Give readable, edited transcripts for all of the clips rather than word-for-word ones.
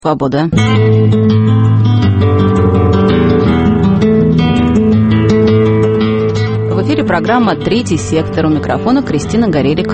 Свобода. В эфире программа «Третий сектор». У микрофона Кристина Горелик.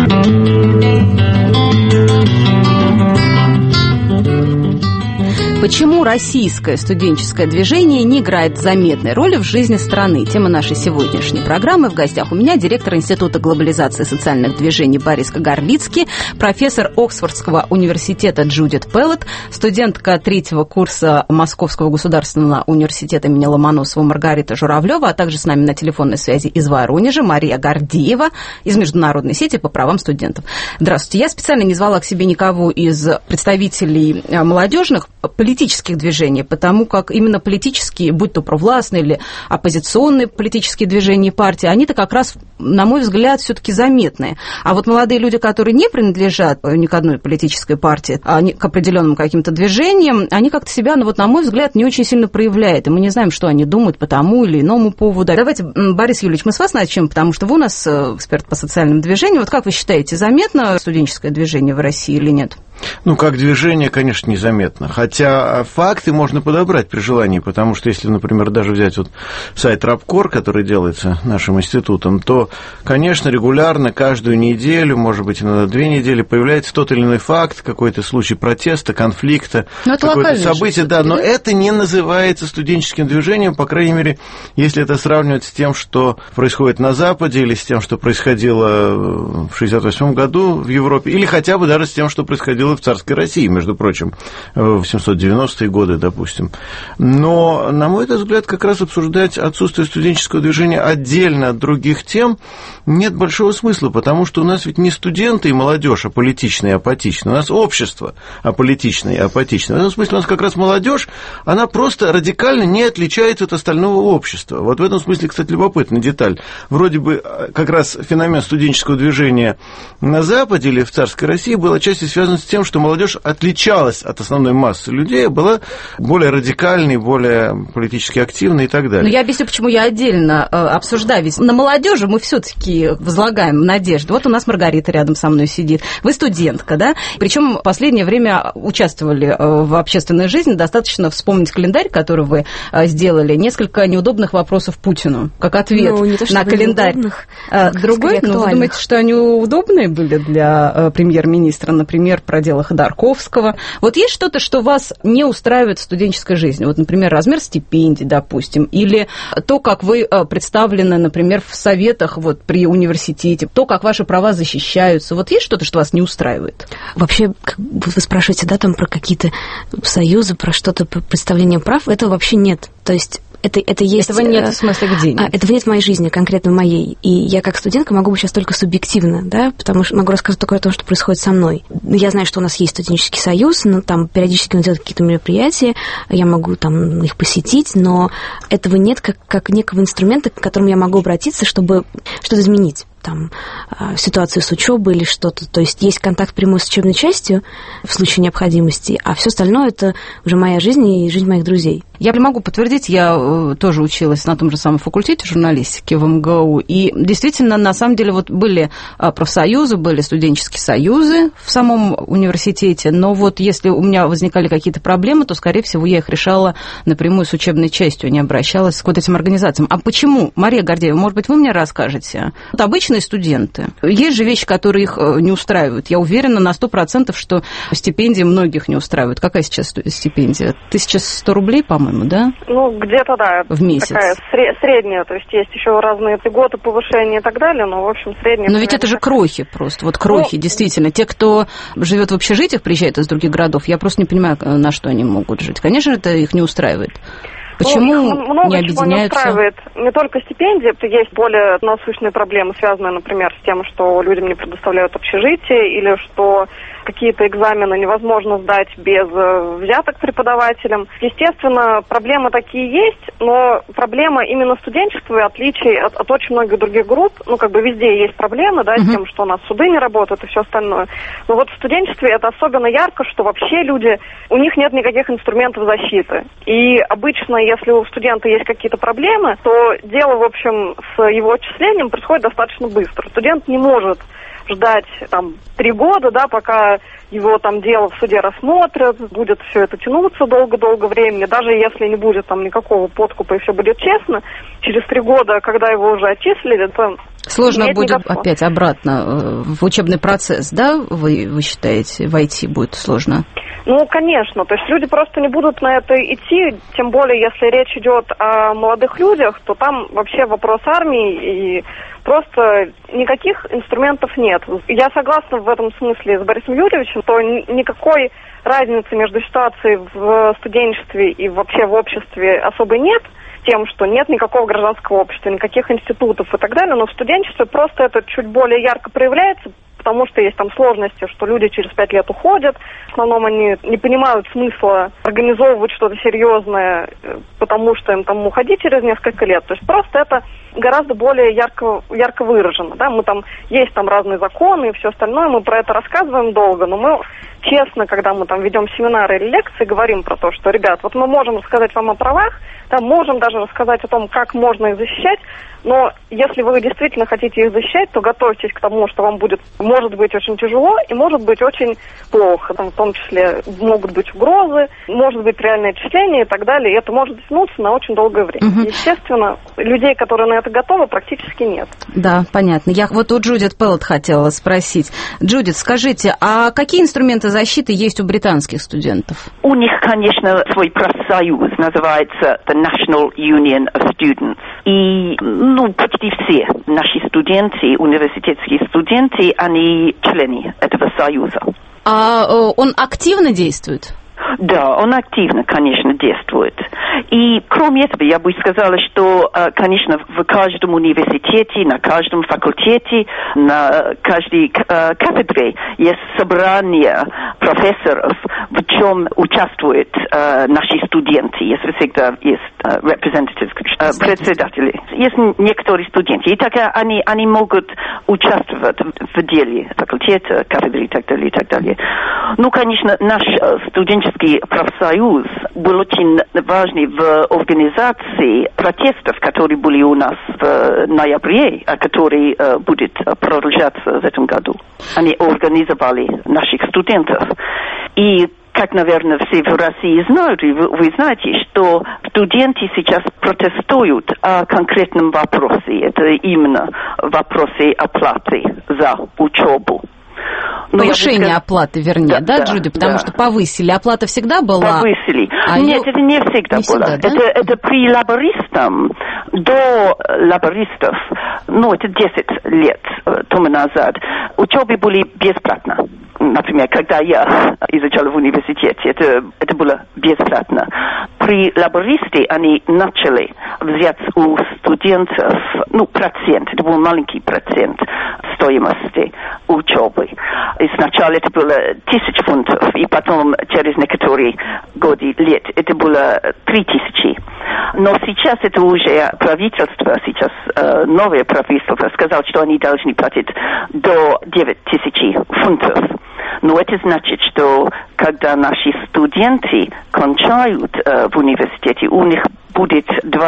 Почему российское студенческое движение не играет заметной роли в жизни страны? Тема нашей сегодняшней программы. В гостях у меня директор Института глобализации социальных движений Борис Кагарлицкий, профессор Оксфордского университета Джудит Пеллет, студентка 3-го курса Московского государственного университета имени Ломоносова Маргарита Журавлева, а также с нами на телефонной связи из Воронежа Мария Гордеева из Международной сети по правам студентов. Здравствуйте. Я специально не звала к себе никого из представителей молодежных политических движений, потому как именно политические, будь то провластные или оппозиционные политические движения и партии, они-то как раз, на мой взгляд, все-таки заметные. А вот молодые люди, которые не принадлежат ни к одной политической партии, а к определенным каким-то движениям, они как-то себя, на мой взгляд, не очень сильно проявляют. И мы не знаем, что они думают по тому или иному поводу. Давайте, Борис Юрьевич, мы с вас начнем, потому что вы у нас эксперт по социальным движениям. Вот как вы считаете, заметно студенческое движение в России или нет? Как движение, конечно, незаметно. Хотя факты можно подобрать при желании, потому что если, например, даже взять сайт Рабкор, который делается нашим институтом, то, конечно, регулярно, каждую неделю, может быть, иногда 2 недели, появляется тот или иной факт, какой-то случай протеста, конфликта, какое-то событие, да, но это не называется студенческим движением, по крайней мере, если это сравнивать с тем, что происходит на Западе, или с тем, что происходило в 1968 году в Европе, или хотя бы даже с тем, что происходило в царской России, между прочим, в 790-е годы, допустим. Но, на мой взгляд, как раз обсуждать отсутствие студенческого движения отдельно от других тем нет большого смысла, потому что у нас ведь не студенты и молодежь аполитичные и апатичные, у нас общество аполитичное и апатичное. В этом смысле у нас как раз молодежь, она просто радикально не отличается от остального общества. Вот в этом смысле, кстати, любопытная деталь. Вроде бы как раз феномен студенческого движения на Западе или в царской России был отчасти связан с тем, что молодежь отличалась от основной массы людей, была более радикальной, более политически активной и так далее. Но я объясню, почему я отдельно обсуждаю. Ведь на молодежи мы все-таки возлагаем надежду. Вот у нас Маргарита рядом со мной сидит. Вы студентка, да? Причем в последнее время участвовали в общественной жизни. Достаточно вспомнить календарь, который вы сделали. Несколько неудобных вопросов Путину, как ответ на календарь. Другой, вы думаете, что они удобные были для премьер-министра, например, про дело Ходорковского. Вот есть что-то, что вас не устраивает в студенческой жизни? Вот, например, размер стипендий, допустим, или то, как вы представлены, например, в советах при университете, то, как ваши права защищаются. Вот есть что-то, что вас не устраивает? Вообще, вы спрашиваете, да, там про какие-то союзы, про что-то, про представление прав, этого вообще нет. То есть это есть... Этого нет, в смысле, где нет? Этого нет в моей жизни, конкретно моей. И я как студентка могу быть сейчас только субъективно, да, потому что могу рассказать только о том, что происходит со мной. Я знаю, что у нас есть студенческий союз, но там периодически он делает какие-то мероприятия, я могу там их посетить, но этого нет как некого инструмента, к которому я могу обратиться, чтобы что-то изменить. Там, ситуацию с учебой или что-то. То есть есть контакт прямой с учебной частью в случае необходимости, а все остальное это уже моя жизнь и жизнь моих друзей. Я могу подтвердить, я тоже училась на том же самом факультете журналистики в МГУ, и действительно, на самом деле, были профсоюзы, были студенческие союзы в самом университете, но если у меня возникали какие-то проблемы, то, скорее всего, я их решала напрямую с учебной частью, не обращалась к этим организациям. А почему? Мария Гордеева, может быть, вы мне расскажете? Обычные студенты. Есть же вещи, которые их не устраивают. Я уверена на 100%, что стипендии многих не устраивают. Какая сейчас стипендия? 1100 рублей, по-моему, да? Где-то, да. В месяц. Такая средняя. То есть есть еще разные льготы, повышения и так далее, но, в общем, средняя... Но ведь это же крохи просто. Крохи, действительно. Те, кто живет в общежитиях, приезжает из других городов, я просто не понимаю, на что они могут жить. Конечно, это их не устраивает. Почему много не объединяются? Чего не устраивает. Не только стипендии, есть более насущные проблемы, связанные, например, с тем, что людям не предоставляют общежитие, или что какие-то экзамены невозможно сдать без взяток преподавателям. Естественно, проблемы такие есть, но проблема именно студенчества, отличие от очень многих других групп, везде есть проблемы, да, с тем, что у нас суды не работают и все остальное. Но в студенчестве это особенно ярко, что вообще люди, у них нет никаких инструментов защиты. И обычно, если у студента есть какие-то проблемы, то дело, в общем, с его отчислением происходит достаточно быстро. Студент не может ждать 3 года, да, пока его там дело в суде рассмотрят, будет все это тянуться долго-долго времени, даже если не будет там никакого подкупа и все будет честно, через 3 года, когда его уже отчислили, это сложно будет опять обратно в учебный процесс, да, вы считаете, войти будет сложно? Ну, конечно, то есть люди просто не будут на это идти, тем более, если речь идет о молодых людях, то там вообще вопрос армии и просто никаких инструментов нет. Я согласна в этом смысле с Борисом Юрьевичем, что никакой разницы между ситуацией в студенчестве и вообще в обществе особой нет, тем, что нет никакого гражданского общества, никаких институтов и так далее, но в студенчестве просто это чуть более ярко проявляется, потому что есть там сложности, что люди через 5 лет уходят, в основном они не понимают смысла организовывать что-то серьезное, потому что им там уходить через несколько лет, то есть просто это гораздо более ярко выражено, да, мы там, есть там разные законы и все остальное, мы про это рассказываем долго, но мы честно, когда мы там ведем семинары или лекции, говорим про то, что, ребят, вот мы можем рассказать вам о правах, да, можем даже рассказать о том, как можно их защищать, но если вы действительно хотите их защищать, то готовьтесь к тому, что вам будет, может быть, очень тяжело и может быть очень плохо. Там, в том числе могут быть угрозы, может быть реальное отчисление и так далее. И это может тянуться на очень долгое время. Угу. Естественно, людей, которые на это готовы, практически нет. Да, понятно. Я вот у Джудит Пеллет хотела спросить. Джудит, скажите, а какие инструменты защиты есть у британских студентов? У них, конечно, свой профсоюз, называется The National Union of Students. И почти все наши студенты, университетские студенты, они члены этого союза. А он активно действует? Да, он активно, конечно, действует. И кроме этого, я бы сказала, что, конечно, в каждом университете, на каждом факультете, на каждой кафедре есть собрание профессоров, в чем участвуют наши студенты. Есть всегда representatives, председатели. Есть некоторые студенты. И так они могут участвовать в деле факультета, кафедры и так далее, и так далее. Конечно, наш студенческий профсоюз был очень важный в организации протестов, которые были у нас в ноябре, которые будут продолжаться в этом году. Они организовали наших студентов. И, как, наверное, все в России знают, и вы знаете, что студенты сейчас протестуют о конкретном вопросе. Это именно вопросы оплаты за учебу. Повышение оплаты, вернее, да, Джуди? Потому что повысили. Оплата всегда была? Повысили. Нет, это не всегда было. Да? Это при лабористам, до лабористов, это 10 лет тому назад, учебы были бесплатно. Например, когда я изучала в университете, это было бесплатно. При лабористе они начали взять у студентов, процент, это был маленький процент стоимости учебы. И сначала это было 1000 фунтов, и потом через некоторые годы, лет, это было 3000. Но сейчас это уже правительство, новое правительство сказало, что они должны платить до 9000 фунтов. Но это значит, что когда наши студенты кончают в университете, у них будет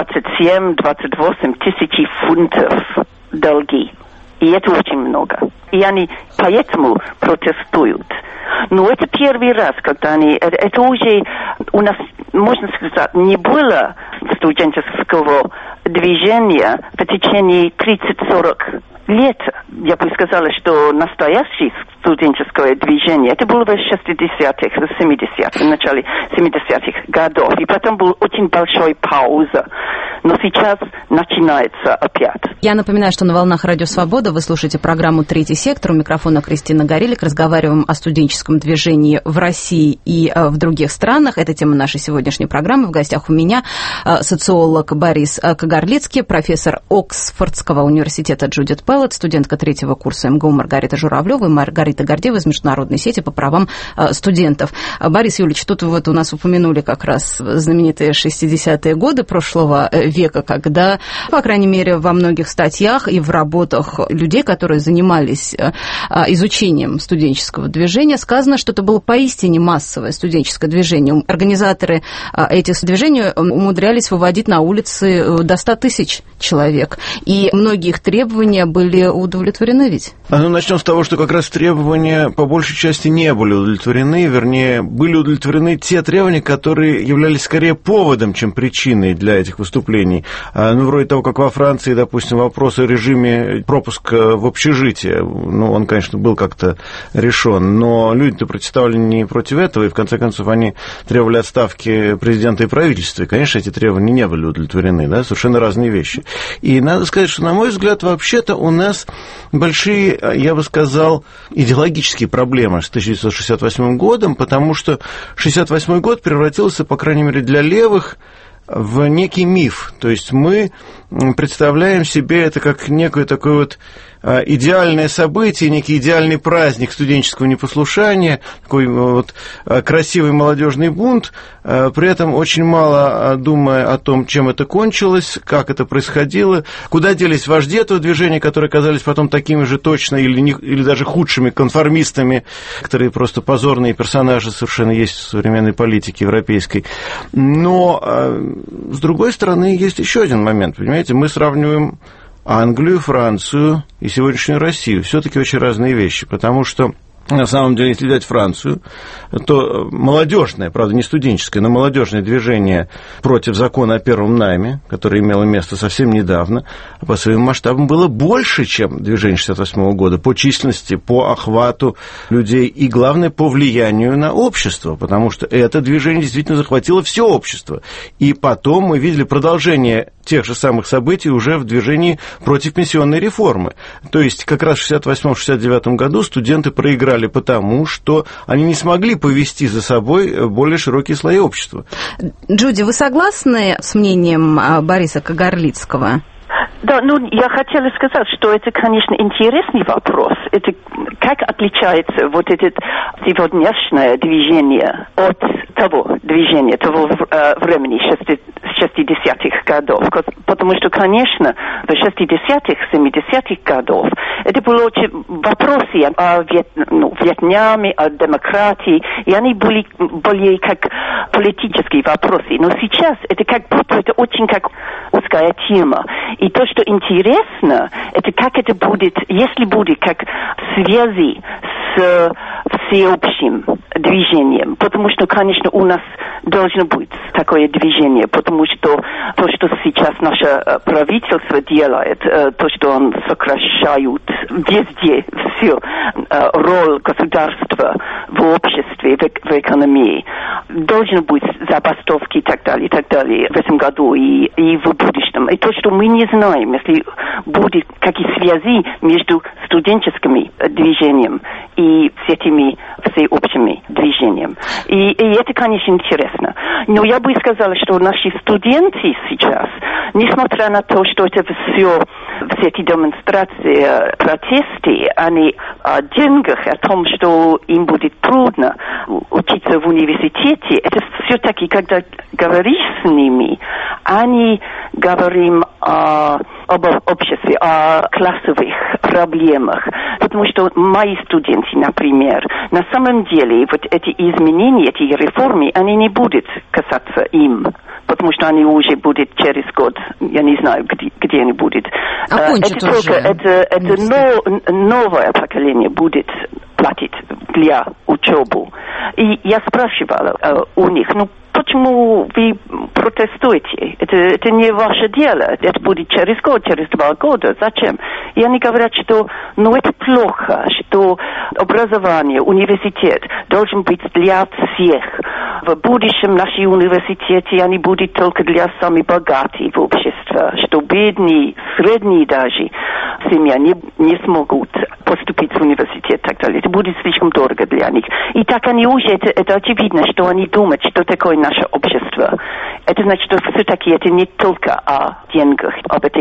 27-28 тысяч фунтов долги. И это очень много. И они поэтому протестуют. Но это первый раз, когда это уже у нас, можно сказать, не было студенческого движения в течение 30-40 лет. Я бы сказала, что настоящее студенческое движение, это было в 60-х, 70-х, в начале 70-х годов. И потом была очень большая пауза. Но сейчас начинается опять. Я напоминаю, что на волнах Радио Свобода вы слушаете программу «Третий сектор». У микрофона Кристина Горелик. Разговариваем о студенческом движении в России и в других странах. Это тема нашей сегодняшней программы. В гостях у меня социолог Борис Кагарлицкий, профессор Оксфордского университета Джудит Пеллет, студентка 3-го курса МГУ Маргарита Журавлева и Маргарита Гордеева из Международной сети по правам студентов. Борис Юрьевич, тут вот у нас упомянули как раз знаменитые 60-е годы прошлого века, когда, по крайней мере, во многих статьях и в работах людей, которые занимались изучением студенческого движения, сказано, что это было поистине массовое студенческое движение. Организаторы этих движений умудрялись выводить на улицы до 100 тысяч человек, и многие их требования были удовлетворены ведь? Начнем с того, что как раз требования по большей части не были удовлетворены, вернее, были удовлетворены те требования, которые являлись скорее поводом, чем причиной для этих выступлений. Вроде того, как во Франции, допустим, вопрос о режиме пропуска в общежитие, он, конечно, был как-то решен, но люди-то протестовали не против этого, и в конце концов они требовали отставки президента и правительства, и, конечно, эти требования не были удовлетворены, да, совершенно разные вещи. И надо сказать, что, на мой взгляд, вообще-то у нас большие, я бы сказал, идеологические проблемы с 1968 годом, потому что 1968 год превратился, по крайней мере, для левых, в некий миф. То есть мы представляем себе это как некое такое вот идеальное событие, некий идеальный праздник студенческого непослушания, такой вот красивый молодежный бунт, при этом очень мало думая о том, чем это кончилось, как это происходило, куда делись вожди этого движения, которые оказались потом такими же точно или даже худшими конформистами, которые просто позорные персонажи совершенно есть в современной политике европейской. Но, с другой стороны, есть еще один момент, понимаете, мы сравниваем Англию, Францию и сегодняшнюю Россию. Все-таки очень разные вещи, потому что, на самом деле, если взять Францию, то молодежное, правда, не студенческое, но молодежное движение против закона о первом найме, которое имело место совсем недавно, по своим масштабам было больше, чем движение 1968 года, по численности, по охвату людей и, главное, по влиянию на общество, потому что это движение действительно захватило все общество. И потом мы видели продолжение тех же самых событий уже в движении против пенсионной реформы. То есть как раз в 1968-1969 году студенты проиграли потому, что они не смогли повести за собой более широкие слои общества. Джуди, вы согласны с мнением Бориса Кагарлицкого? Да, я хотела сказать, что это, конечно, интересный вопрос. Это как отличается вот это сегодняшнее движение от того движения, того времени 60-х годов. Потому что, конечно, в 60-х, 70-х годов это было очень вопросы о Вьетнаме, о демократии, и они были более как политические вопросы. Но сейчас это как будто это очень как узкая тема. И то, что интересно, это как это будет, если будет как связи с всеобщим движением. Потому что, конечно, у нас должно быть такое движение, потому что то, что сейчас наше правительство делает, то, что он сокращает везде все, роль государства в обществе, в экономии, должны быть забастовки и так далее в этом году и в будущем. И то, что мы не знаем, если будет какие связи между студенческим движением и с этими всеобщими движениями. И это, конечно, интересно. Но я бы сказала, что наши студенты сейчас, несмотря на то, что это все эти демонстрации, протесты, они о деньгах, о том, что им будет трудно учиться в университете, это все-таки, когда говоришь с ними, они говорим об обществе, о классовых проблемах. Потому что мои студенты, например, на самом деле вот эти изменения, эти реформы, они не будут касаться им. Потому что они уже будут через год, я не знаю, где они будут. Это только новое поколение будет платить для учебы. И я спрашивала у них, почему вы протестуете? Это не ваше дело. Это будет через год, через 2 года. Зачем? И они говорят, что это плохо, что образование, университет должен быть для всех. В будущем наши университеты, они будут только для самых богатых в обществе, что бедные, средние даже семьи не смогут поступить в университет и так далее. Это будет слишком дорого для них. И так они уже, это очевидно, что они думают, что такое наше общество. Это значит, что все-таки это не только о деньгах, об этих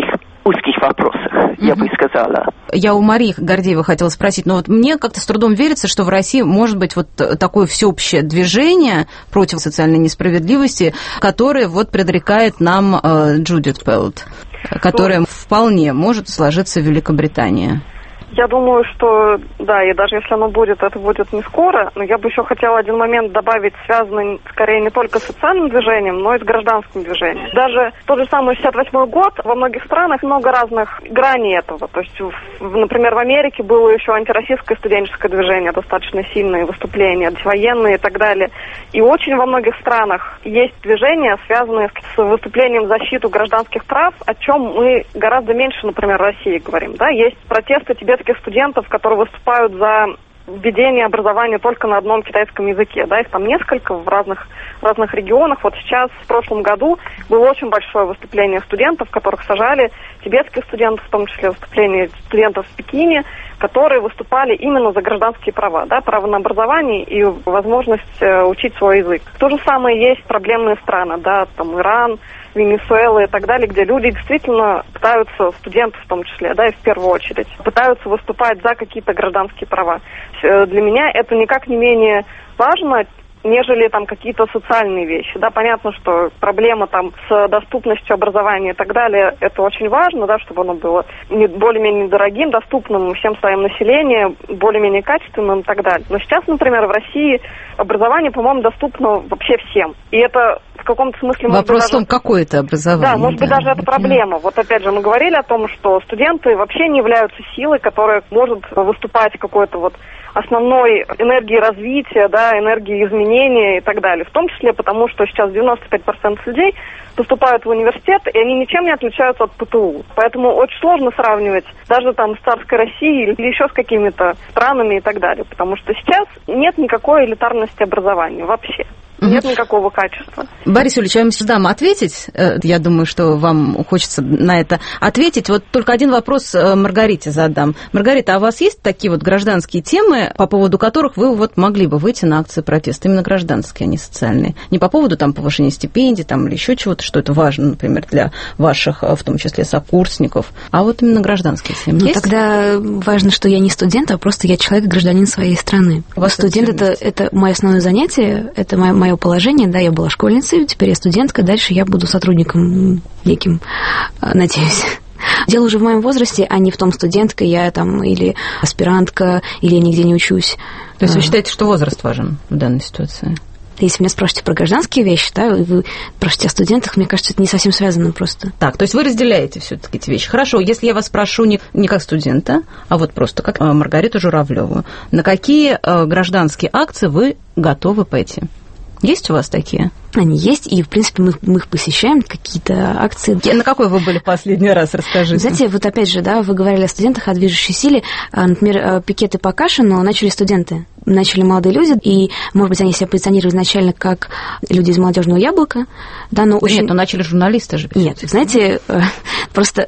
узких вопросах, я бы сказала. Я у Марии Гордеевой хотела спросить, но вот мне как-то с трудом верится, что в России может быть вот такое всеобщее движение против социальной несправедливости, которое вот предрекает нам Джудит Пелт, которое вполне может сложиться в Великобритании. Я думаю, что, да, и даже если оно будет, это будет не скоро, но я бы еще хотела один момент добавить, связанный скорее не только с социальным движением, но и с гражданским движением. Даже тот же самый 68-й год, во многих странах много разных граней этого. То есть, например, в Америке было еще антироссийское студенческое движение, достаточно сильные выступления, военные и так далее. И очень во многих странах есть движения, связанные с выступлением в защиту гражданских прав, о чем мы гораздо меньше, например, в России говорим. Да? Есть протесты тибетских студентов, которые выступают за введение образования только на одном китайском языке. Да, их там несколько в разных регионах. Вот сейчас, в прошлом году, было очень большое выступление студентов, которых сажали, тибетских студентов, в том числе выступление студентов в Пекине, которые выступали именно за гражданские права, да, право на образование и возможность учить свой язык. То же самое есть проблемные страны, да, там Иран, Венесуэла и так далее, где люди действительно пытаются, студенты в том числе, да, и в первую очередь, пытаются выступать за какие-то гражданские права. Для меня это никак не менее важно, нежели там какие-то социальные вещи. Да, понятно, что проблема там с доступностью образования и так далее, это очень важно, да, чтобы оно было более-менее недорогим, доступным всем слоям населения, более-менее качественным и так далее. Но сейчас, например, в России образование, по-моему, доступно вообще всем. И это в каком-то смысле... Вопрос в том, какое это образование. Да, может быть, даже это проблема. Вот опять же, мы говорили о том, что студенты вообще не являются силой, которая может выступать какой-то вот основной энергией развития, да, энергией изменения и так далее. В том числе потому, что сейчас 95% людей поступают в университет, и они ничем не отличаются от ПТУ. Поэтому очень сложно сравнивать даже там с царской Россией или еще с какими-то странами и так далее. Потому что сейчас нет никакой элитарности образования вообще. Нет никакого качества. Борис Юрьевич, я вам дам ответить. Я думаю, что вам хочется на это ответить. Вот только один вопрос Маргарите задам. Маргарита, а у вас есть такие вот гражданские темы, по поводу которых вы вот могли бы выйти на акции протеста? Именно гражданские, а не социальные. Не по поводу там повышения стипендий там, или еще чего-то, что это важно, например, для ваших, в том числе, сокурсников. А вот именно гражданские темы есть? Тогда важно, что я не студент, а просто я человек, гражданин своей страны. Студент – это мое основное занятие, это мое положение, да, я была школьницей, теперь я студентка, дальше я буду сотрудником неким, надеюсь. Дело уже в моем возрасте, а не в том, студентка я там, или аспирантка, или я нигде не учусь. То есть вы считаете, что возраст важен в данной ситуации? Если меня спрашиваете про гражданские вещи, да, и вы спрашиваете о студентах, мне кажется, это не совсем связано просто. Так, то есть вы разделяете все-таки эти вещи. Хорошо, если я вас спрошу не как студента, а вот просто как Маргариту Журавлеву, на какие гражданские акции вы готовы пойти? Есть у вас такие? Они есть, и, в принципе, мы их посещаем, какие-то акции. На какой вы были последний раз, расскажите? Знаете, вот опять же, да, вы говорили о студентах, о движущей силе. Например, пикеты по Кашину начали студенты. Начали молодые люди, и, может быть, они себя позиционировали изначально как люди из «Молодежного яблока». Да, но очень... Нет, но начали журналисты же. Нет, знаете, просто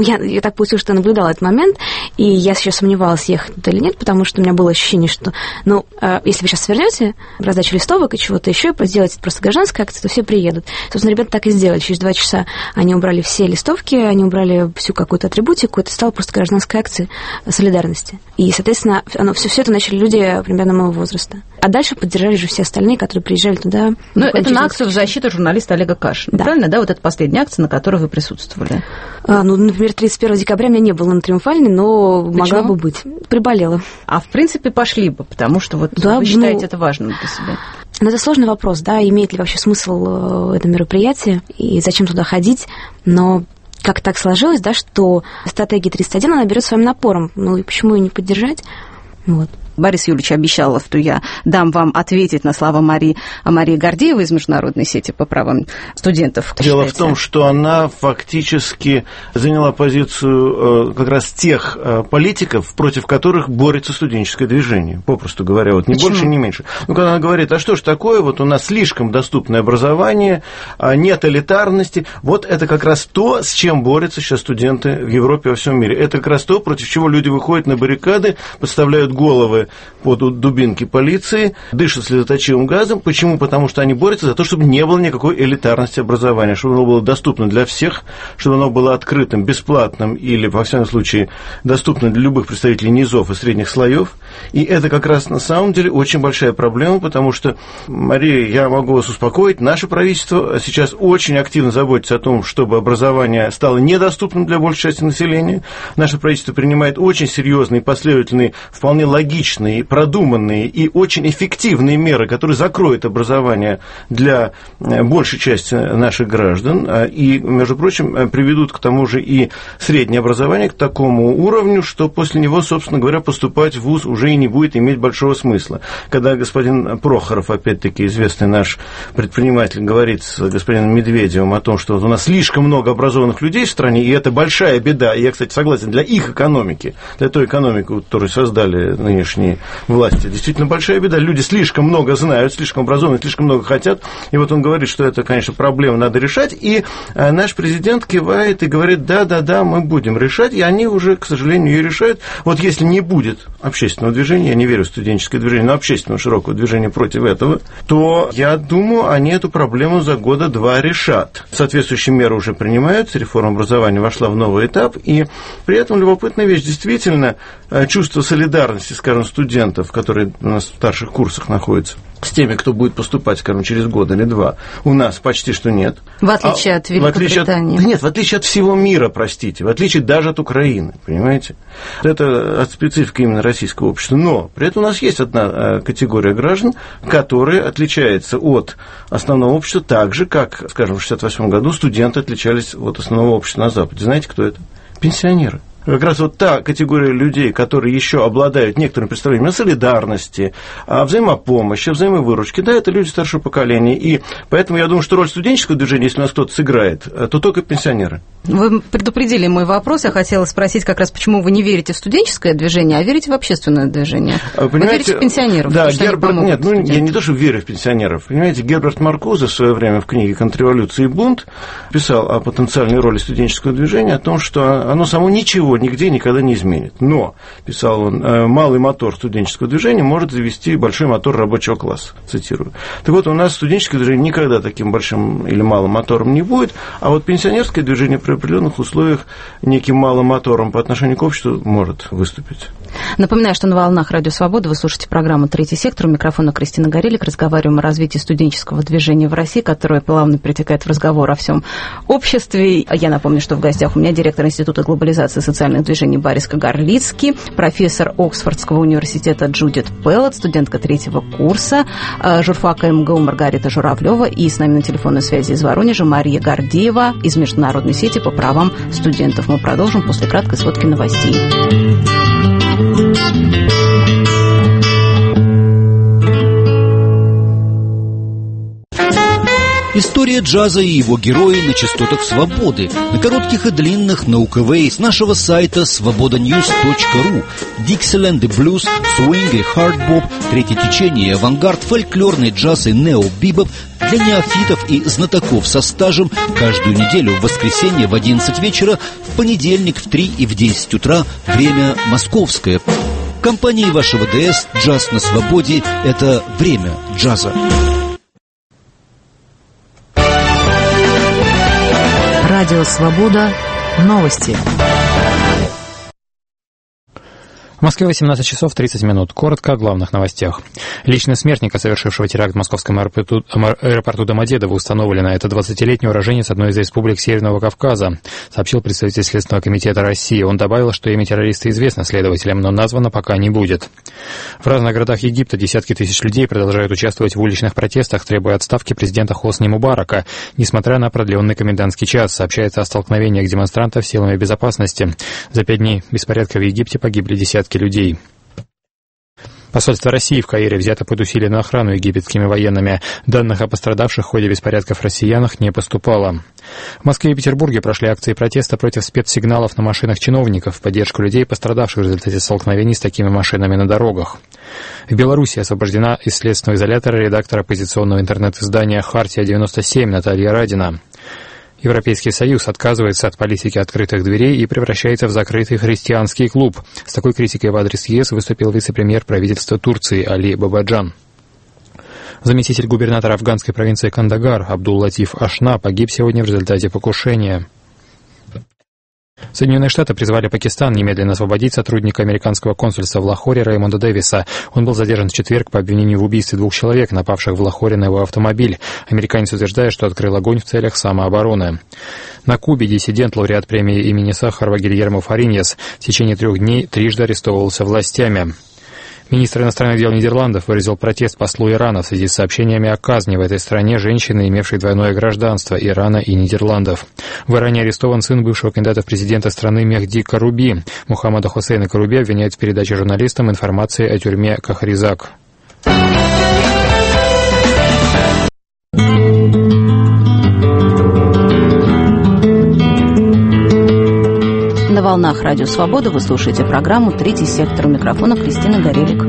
я так получилось, что я наблюдала этот момент, и я сейчас сомневалась, ехать туда или нет, потому что у меня было ощущение, что, если вы сейчас свернете, раздачу листовок и чего-то еще, сделаете просто гражданскую акцию, то все приедут. Собственно, ребята так и сделали. Через 2 часа они убрали все листовки, они убрали всю какую-то атрибутику, это стало просто гражданской акцией солидарности. И, соответственно, все это начали люди примерно моего возраста. А дальше поддержали же все остальные, которые приезжали туда. Ну, это на акцию в защиту журналиста Олега Кашина. Да. Правильно, да? Вот это последняя акция, на которой вы присутствовали. Например, 31 декабря меня не было на Триумфальной, но могла бы быть. Приболела. А в принципе пошли бы, потому что вот вы считаете это важным для себя. Ну, это сложный вопрос, да, имеет ли вообще смысл это мероприятие и зачем туда ходить, но как так сложилось, да, что стратегия 31, она берет своим напором, и почему ее не поддержать? Вот. Борис Юрьевич обещал, что я дам вам ответить на слова Марии Гордеевой из Международной сети по правам студентов. Дело в том, что она фактически заняла позицию как раз тех политиков, против которых борется студенческое движение, попросту говоря, вот ни Почему? Больше, ни меньше. Когда она говорит, а что ж такое, вот у нас слишком доступное образование, нет элитарности, вот это как раз то, с чем борются сейчас студенты в Европе и во всем мире. Это как раз то, против чего люди выходят на баррикады, подставляют головы сидя под дубинки полиции, дышат слезоточивым газом. Почему? Потому что они борются за то, чтобы не было никакой элитарности образования, чтобы оно было доступно для всех, чтобы оно было открытым, бесплатным или, во всяком случае, доступным для любых представителей низов и средних слоев. И это как раз на самом деле очень большая проблема, потому что, Мария, я могу вас успокоить, наше правительство сейчас очень активно заботится о том, чтобы образование стало недоступным для большей части населения. Наше правительство принимает очень серьезные, последовательные, вполне логичные, продуманные и очень эффективные меры, которые закроют образование для большей части наших граждан и, между прочим, приведут к тому же и среднее образование к такому уровню, что после него, собственно говоря, поступать в вуз уже и не будет иметь большого смысла. Когда господин Прохоров, опять-таки известный наш предприниматель, говорит с господином Медведевым о том, что у нас слишком много образованных людей в стране, и это большая беда, и я, кстати, согласен, для их экономики, для той экономики, которую создали нынешние власти, действительно большая беда. Люди слишком много знают, слишком образованы, слишком много хотят, и вот он говорит, что это, конечно, проблема, надо решать, и наш президент кивает и говорит, да, мы будем решать, и они уже, к сожалению, ее решают. Вот если не будет общественного движения, я не верю в студенческое движение, но общественного широкого движения против этого, то, я думаю, они эту проблему за года два решат. Соответствующие меры уже принимаются, реформа образования вошла в новый этап, и при этом любопытная вещь, действительно, чувство солидарности, скажем, студентов, которые на старших курсах находятся, с теми, кто будет поступать, скажем, через год или два, у нас почти что нет. В отличие от Великобритании. Нет, в отличие от всего мира, простите, в отличие даже от Украины, понимаете? Это специфика именно российского общества. Но при этом у нас есть одна категория граждан, которая отличается от основного общества так же, как, скажем, в 1968 году студенты отличались от основного общества на Западе. Знаете, кто это? Пенсионеры. Как раз вот та категория людей, которые еще обладают некоторым представлением о солидарности, о взаимопомощи, о взаимовыручке, да, это люди старшего поколения. И поэтому я думаю, что роль студенческого движения, если у нас кто-то сыграет, то только пенсионеры. Вы предупредили мой вопрос. Я хотела спросить как раз, почему вы не верите в студенческое движение, а верите в общественное движение. Вы верите в пенсионеров? Да, нет, я не то, что верю в пенсионеров. Понимаете, Герберт Маркузе в свое время в книге «Контрреволюция и бунт» писал о потенциальной роли студенческого движения, о том, что оно само ничего нигде никогда не изменит. Но, писал он, малый мотор студенческого движения может завести большой мотор рабочего класса, цитирую. Так вот, у нас студенческое движение никогда таким большим или малым мотором не будет, а вот пенсионерское движение при определенных условиях неким малым мотором по отношению к обществу может выступить. Напоминаю, что на волнах Радио Свобода вы слушаете программу «Третий сектор». У микрофона Кристина Горелик. Разговариваем о развитии студенческого движения в России, которое плавно перетекает в разговор о всем обществе. Я напомню, что в гостях у меня директор Института глобализации социальных движений Борис Кагарлицкий, профессор Оксфордского университета Джудит Пеллет, студентка третьего курса журфака МГУ Маргарита Журавлева, и с нами на телефонной связи из Воронежа Мария Гордеева из Международной сети по правам студентов. Мы продолжим после краткой сводки новостей. История джаза и его герои на частотах свободы, на коротких и длинных, на УКВ, с нашего сайта svobodanews.ru. Диксиленд и блюз, свинг и хардбоп, третье течение, авангард, фольклорный джаз и нео-бибоп для неофитов и знатоков со стажем каждую неделю в воскресенье в 11 вечера, в понедельник в 3 и в 10 утра, время московское. В компании вашего ДС «Джаз на свободе» — это время джаза. Радио «Свобода». Новости. В Москве 18 часов 30 минут. Коротко о главных новостях. Личность смертника, совершившего теракт в московском аэропорту Домодедово, установлена. Это 20-летний уроженец одной из республик Северного Кавказа, сообщил представитель Следственного комитета России. Он добавил, что имя террориста известно следователям, но названо пока не будет. В разных городах Египта десятки тысяч людей продолжают участвовать в уличных протестах, требуя отставки президента Хосни Мубарака, несмотря на продленный комендантский час. Сообщается о столкновениях демонстрантов с силами безопасности. За 5 дней беспорядков в Египте погибли десятки людей. Посольство России в Каире взято под усиленную охрану египетскими военными. Данных о пострадавших в ходе беспорядков россиянах не поступало. В Москве и Петербурге прошли акции протеста против спецсигналов на машинах чиновников в поддержку людей, пострадавших в результате столкновений с такими машинами на дорогах. В Беларуси освобождена из следственного изолятора редактор оппозиционного интернет-издания «Хартия-97» Наталья Радина. Европейский Союз отказывается от политики открытых дверей и превращается в закрытый христианский клуб. С такой критикой в адрес ЕС выступил вице-премьер правительства Турции Али Бабаджан. Заместитель губернатора афганской провинции Кандагар Абдул-Латиф Ашна погиб сегодня в результате покушения. Соединенные Штаты призвали Пакистан немедленно освободить сотрудника американского консульства в Лахоре Реймонда Дэвиса. Он был задержан в четверг по обвинению в убийстве 2 человек, напавших в Лахоре на его автомобиль. Американец утверждает, что открыл огонь в целях самообороны. На Кубе диссидент, лауреат премии имени Сахарова Гильермо Фариньяс в течение 3 дней трижды арестовывался властями. Министр иностранных дел Нидерландов выразил протест послу Ирана в связи с сообщениями о казни в этой стране женщины, имевшей двойное гражданство Ирана и Нидерландов. В Иране арестован сын бывшего кандидата в президенты страны Мехди Каруби. Мухаммада Хусейна Каруби обвиняют в передаче журналистам информации о тюрьме Кахризак. На волнах Радио Свобода вы слушаете программу «Третий сектор». У микрофона Кристина Горелик.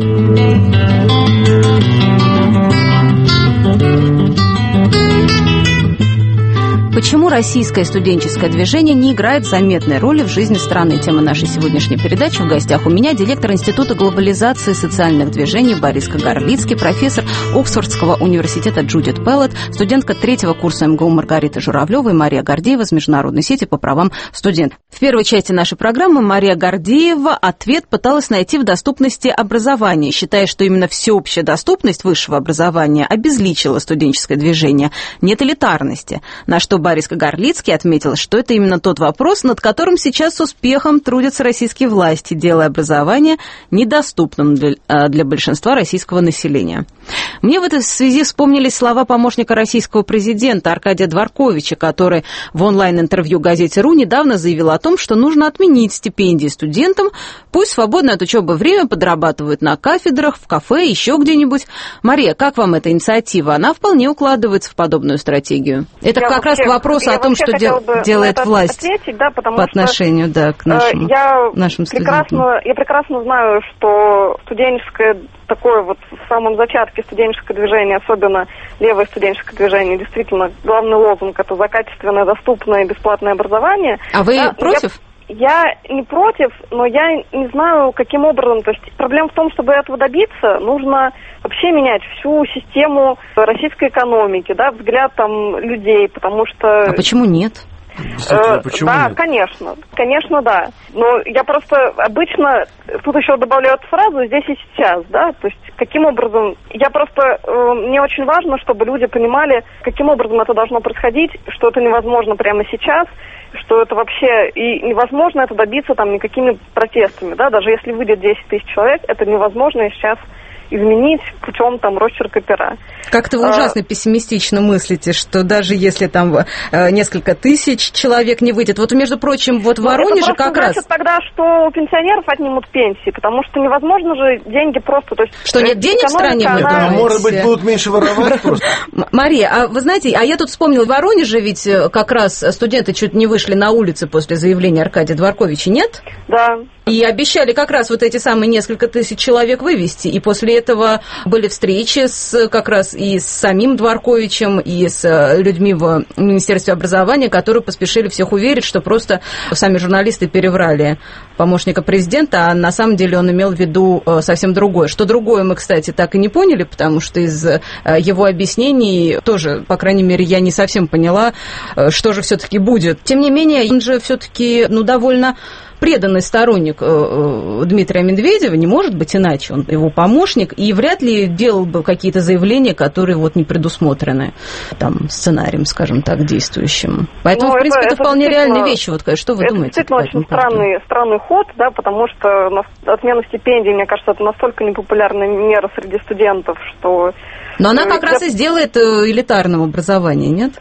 Почему российское студенческое движение не играет заметной роли в жизни страны? Тема нашей сегодняшней передачи. В гостях у меня директор Института глобализации социальных движений Борис Кагарлицкий, профессор Оксфордского университета Джудит Пеллет, студентка 3-го курса МГУ Маргарита Журавлева и Мария Гордеева из Международной сети по правам студентов. В первой части нашей программы Мария Гордеева ответ пыталась найти в доступности образования, считая, что именно всеобщая доступность высшего образования обезличила студенческое движение. Нет элитарности, на что Борис Кагарлицкий отметил, что это именно тот вопрос, над которым сейчас с успехом трудятся российские власти, делая образование недоступным для большинства российского населения. Мне в этой связи вспомнились слова помощника российского президента Аркадия Дворковича, который в онлайн-интервью газете «РУ» недавно заявил о том, что нужно отменить стипендии студентам, пусть свободное от учебы время подрабатывают на кафедрах, в кафе, еще где-нибудь. Мария, как вам эта инициатива? Она вполне укладывается в подобную стратегию. Это как раз к вопросу о том, что делает власть ответить, да, по отношению к нашим студентам. Я прекрасно знаю, что студенческое, такое вот в самом зачатке студенческое движение, особенно левое студенческое движение, действительно, главный лозунг – это за качественное, доступное и бесплатное образование. А вы против? Я не против, но я не знаю, каким образом. То есть проблема в том, чтобы этого добиться, нужно вообще менять всю систему российской экономики, да, взгляд там людей, потому что... А почему нет? Почему да, нет? конечно, да. Но я просто обычно тут еще добавляют фразу «здесь и сейчас», да, то есть каким образом... мне очень важно, чтобы люди понимали, каким образом это должно происходить, что это невозможно прямо сейчас, что это вообще и невозможно это добиться там никакими протестами, да, даже если выйдет 10 тысяч человек, это невозможно сейчас изменить путем там росчерка пера. Как-то вы ужасно пессимистично мыслите, что даже если там несколько тысяч человек не выйдет. Вот, между прочим, вот в Воронеже как раз... Это значит тогда, что у пенсионеров отнимут пенсии, потому что невозможно же деньги просто... То есть, что нет денег в стране? Может быть, будут меньше воровать просто? Мария, а вы знаете, я тут вспомнила, в Воронеже ведь как раз студенты чуть не вышли на улицы после заявления Аркадия Дворковича, нет? Да. И обещали как раз вот эти самые несколько тысяч человек вывести. И после этого были встречи как раз и с самим Дворковичем, и с людьми в Министерстве образования, которые поспешили всех уверить, что просто сами журналисты переврали помощника президента, а на самом деле он имел в виду совсем другое. Что другое мы, кстати, так и не поняли, потому что из его объяснений тоже, по крайней мере, я не совсем поняла, что же все-таки будет. Тем не менее, он же все-таки, довольно преданный сторонник Дмитрия Медведева, не может быть иначе, он его помощник, и вряд ли делал бы какие-то заявления, которые вот не предусмотрены там сценарием, скажем так, действующим. Поэтому, в принципе, это вполне реальные вещи. Вот, что вы думаете? Это действительно очень странный ход, да, потому что отмена стипендий, мне кажется, это настолько непопулярная мера среди студентов, что... Но она как раз и сделает элитарным образование, нет?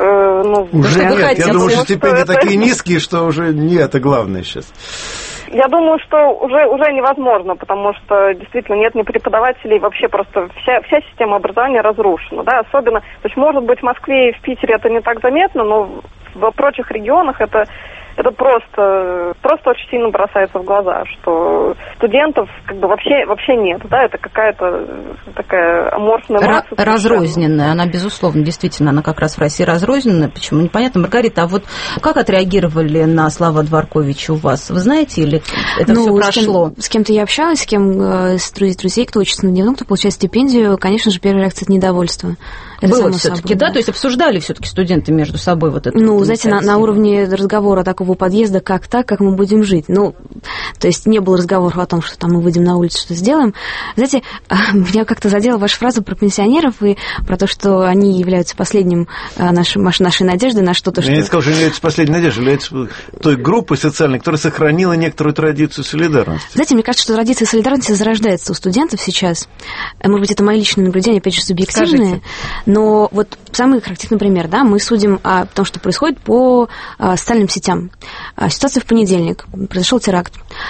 Уже нет, я думаю, что стипендии такие низкие, что уже не это главное сейчас. Я думаю, что уже невозможно, потому что действительно нет ни преподавателей, вообще просто вся система образования разрушена, да, особенно, то есть, может быть, в Москве и в Питере это не так заметно, но в прочих регионах это это просто очень сильно бросается в глаза, что студентов как бы вообще нет, да, это какая-то такая аморфная масса. Разрозненная, она, безусловно, действительно, она как раз в России разрозненная, почему непонятно. Маргарита, а вот как отреагировали на слова Дворковича у вас? Вы знаете, или это все прошло? С кем-то я общалась, с кем из друзей, кто учится на дневном, кто получает стипендию, конечно же, первая реакция — это недовольство. Это было все-таки, да? То есть обсуждали все-таки студенты между собой вот это? Ну, знаете, на уровне разговора такого подъезда, как так, как мы будем жить. Ну, то есть не было разговоров о том, что там мы выйдем на улицу, что сделаем. Знаете, меня как-то задела ваша фраза про пенсионеров и про то, что они являются последним нашей надеждой на что-то, что... Я не сказал, что они являются последней надеждой, являются той группой социальной, которая сохранила некоторую традицию солидарности. Знаете, мне кажется, что традиция солидарности зарождается у студентов сейчас. Может быть, это мои личные наблюдения, опять же, субъективные. Но вот самый характерный пример, да, мы судим о том, что происходит по социальным сетям. Ситуация в понедельник. Произошел теракт.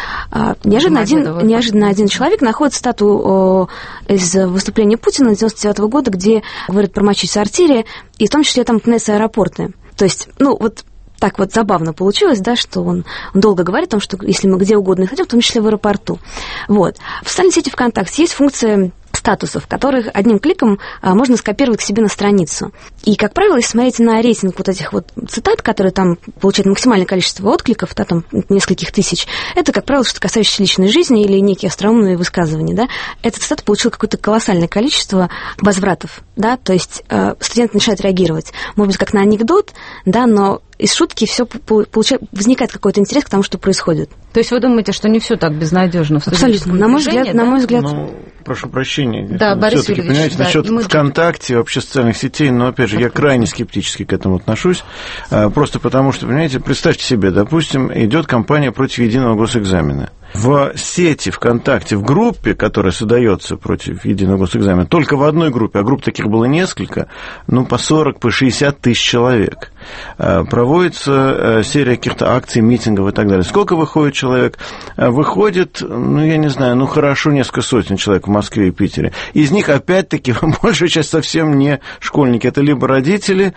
Неожиданно один человек находит статую из выступления Путина 1999 года, где говорит про мочить в сортире, и в том числе там упоминаются аэропорты. То есть, ну, вот так вот забавно получилось, да, что он долго говорит о том, что если мы где угодно хотим, в том числе в аэропорту. Вот. В социальной сети ВКонтакте есть функция статусов, которых одним кликом можно скопировать к себе на страницу. И, как правило, если смотреть на рейтинг вот этих вот цитат, которые там получают максимальное количество откликов, да, там нескольких тысяч, это, как правило, что-то касающееся личной жизни или некие остроумные высказывания, да. Эта цитата получила какое-то колоссальное количество возвратов, да, то есть студент начинает реагировать, может быть, как на анекдот, да, но из шутки все возникает какой-то интерес к тому, что происходит. То есть вы думаете, что не все так безнадежно в студенческом движении? Абсолютно. На мой взгляд. Ну, прошу прощения. Да, Борис Юрьевич, понимаете, насчет ВКонтакте, вообще социальных сетей, но, опять же, я крайне скептически к этому отношусь, просто потому что, понимаете, представьте себе, допустим, идет кампания против единого госэкзамена. В сети ВКонтакте, в группе, которая создается против единого госэкзамена, только в одной группе, а групп таких было несколько, ну, по 40, по 60 тысяч человек, проводится серия каких-то акций, митингов и так далее. Сколько выходит человек? Выходит, ну, я не знаю, ну, хорошо, несколько сотен человек в Москве и Питере. Из них, опять-таки, большая часть совсем не школьники. Это либо родители,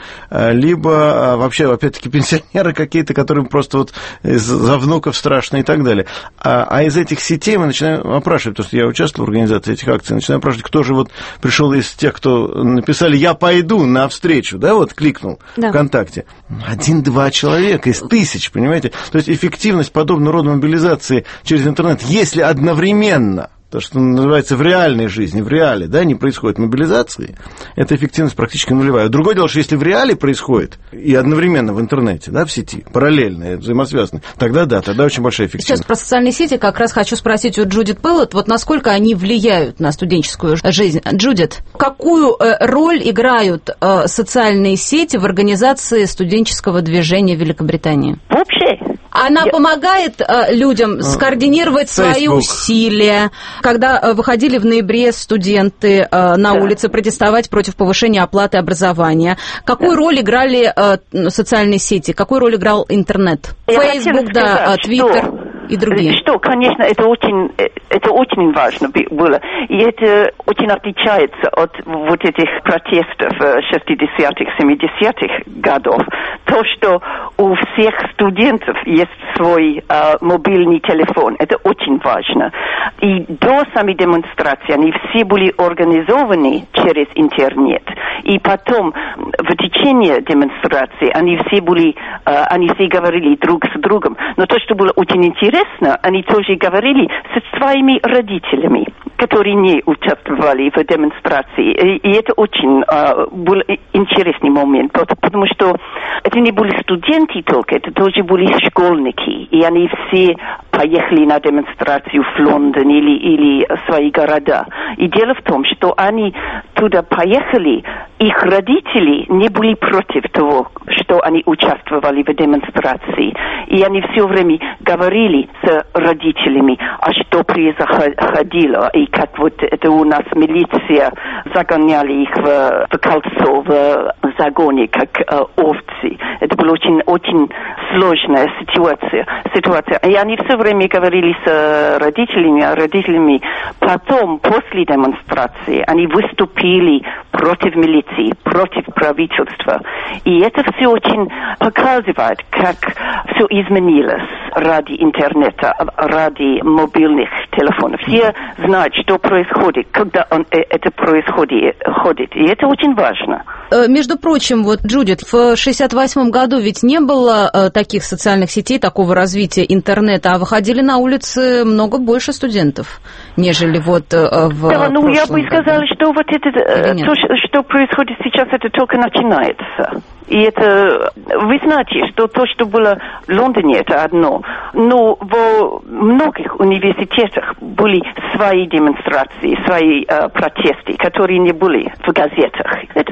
либо вообще, опять-таки, пенсионеры какие-то, которые просто вот за внуков страшно и так далее. А из этих сетей мы начинаем опрашивать, потому что я участвовал в организации этих акций, начинаем опрашивать, кто же вот пришел из тех, кто написали «я пойду на встречу», да, вот кликнул ВКонтакте. 1-2 человека из тысяч, понимаете? То есть эффективность подобного рода мобилизации через интернет, если одновременно, то, что называется в реальной жизни, в реале, да, не происходит мобилизации, эта эффективность практически нулевая. Другое дело, что если в реале происходит и одновременно в интернете, да, в сети, параллельно, взаимосвязаны, тогда да, тогда очень большая эффективность. Сейчас про социальные сети как раз хочу спросить у Джудит Пеллет, вот насколько они влияют на студенческую жизнь. Джудит, какую роль играют социальные сети в организации студенческого движения в Великобритании? Вообще. Она помогает людям скоординировать свои усилия. Когда выходили в ноябре студенты на улице протестовать против повышения оплаты образования, какую роль играли социальные сети, какую роль играл интернет? Facebook, да, Twitter и другие. Что, конечно, это очень важно было. И это очень отличается от вот этих протестов 60-х, 70-х годов. То, что у всех студентов есть свой мобильный телефон, это очень важно. И до самой демонстрации они все были организованы через интернет. И потом, в течение демонстрации, они все говорили друг с другом. Но то, что было очень интересно, они тоже говорили со своими родителями, которые не участвовали в демонстрации. И это очень был интересный момент, потому что это не были студенты только, это тоже были школьники. И они все поехали на демонстрацию в Лондон или свои города. И дело в том, что они туда поехали, их родители не были против того, что они участвовали в демонстрации. И они все время говорили с родителями, а что происходило, и как вот это у нас милиция загоняли их в кольцо, в загоне, как овцы. Это была очень сложная ситуация. И они все время говорили с родителями. Потом, после демонстрации, они выступили против милиции, против правительства. И это все очень показывает, как все изменилось ради интернета, ради мобильных телефонов. Все знают, что происходит, когда это происходит. И это очень важно. Между прочим, вот, Джудит, в 1968 году ведь не было таких социальных сетей, такого развития интернета, а выходили на улицы много больше студентов, нежели вот в Да, ну я бы году. сказала, что вот это, то, что происходит сейчас, это только начинается. И это, вы знаете, что то, что было в Лондоне, это одно. Но во многих университетах были свои демонстрации, свои протесты, которые не были в газетах.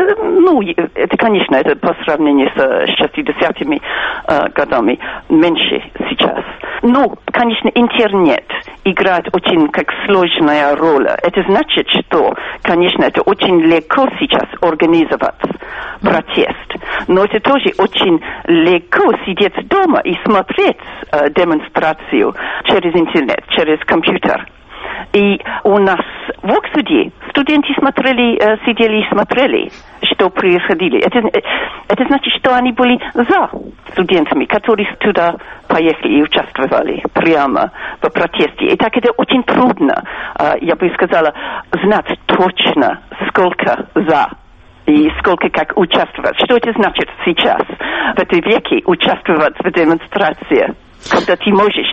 Это, конечно, это по сравнению с 60-ми годами меньше сейчас. Но, конечно, интернет играет очень как сложная роль. Это значит, что, конечно, это очень легко сейчас организовать протест. Но это тоже очень легко сидеть дома и смотреть демонстрацию через интернет, через компьютер. И у нас в Оксфорде студенты сидели и смотрели, что происходило. Это значит, что они были за студентами, которые туда поехали и участвовали прямо в протесте. И так это очень трудно, я бы сказала, знать точно, сколько за и сколько как участвовать. Что это значит сейчас, в этом веке, участвовать в демонстрации? Когда ты можешь